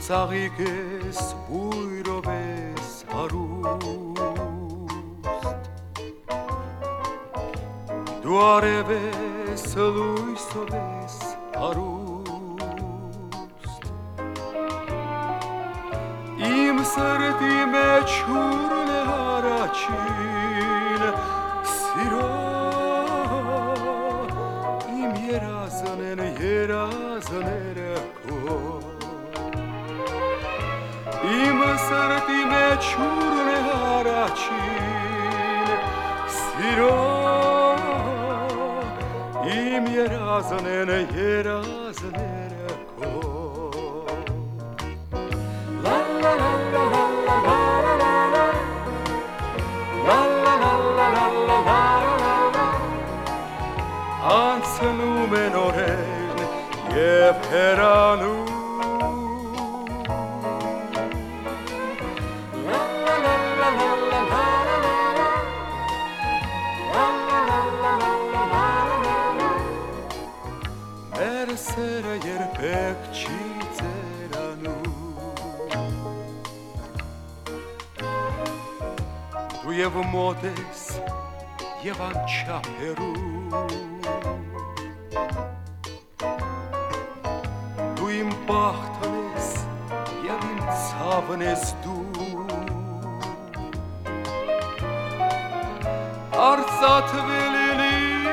წაღიგეს ბუიროვეს არუსტ დუარეves luisoves arust im srdi me churle harachin siro im yeraznen ko im srdi me churle harachin siro im yeraznen ko la la la la la la la la la la la ansnu menoren yeferanu la la la la la la Sera yerpek çizeranu Tu jev modes jevan çaperu Tu im pahtanes jevin savnes du Artsat velili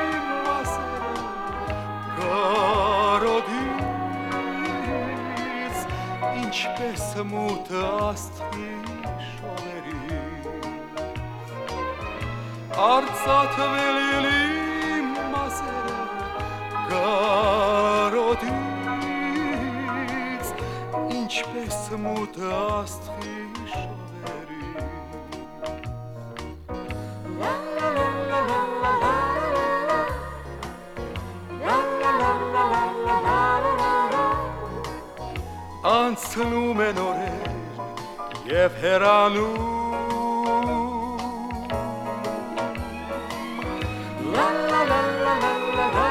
ինչպես մութը աստղի շողերի արծաթվել իմ մասերը կարոտից ինչպես մութը աստղի շողերի Անցնում են օրեր և հեռանում La la la la la la la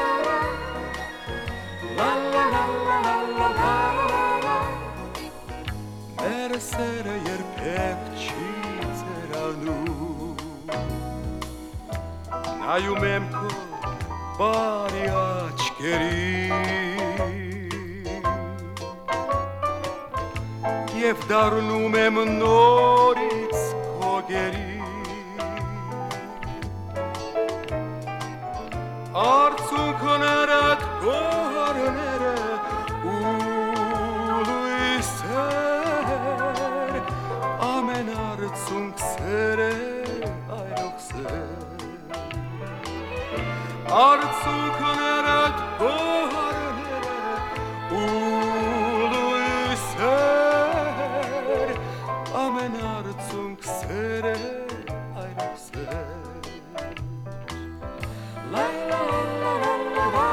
La la la la la la la Մեր սերը երբեք չի ծերանում Նայում եմ քո բարի աչքերին Եվ դառնում եմ նորից քո գերի Արցունքներդ գոհարները ու լույսեր Ամեն արցունք սեր է այրող սեր Արցունքներդ գոհարները ու Ամեն արցունք սեր է այրող սեր La la la la la la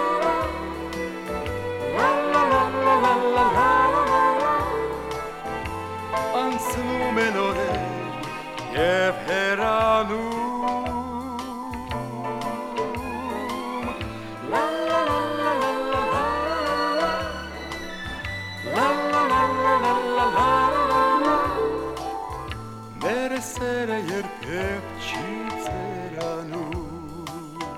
La la la la la la la Անցնում են օրեր և հեռանում La la la la la la La la la la la la Մեր սերը երբեք չի ծերանում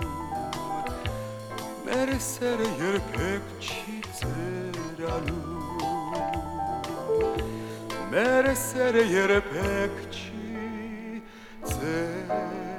Մեր սերը երբեք չի ծերանում Մեր սերը երբեք չի ծերանում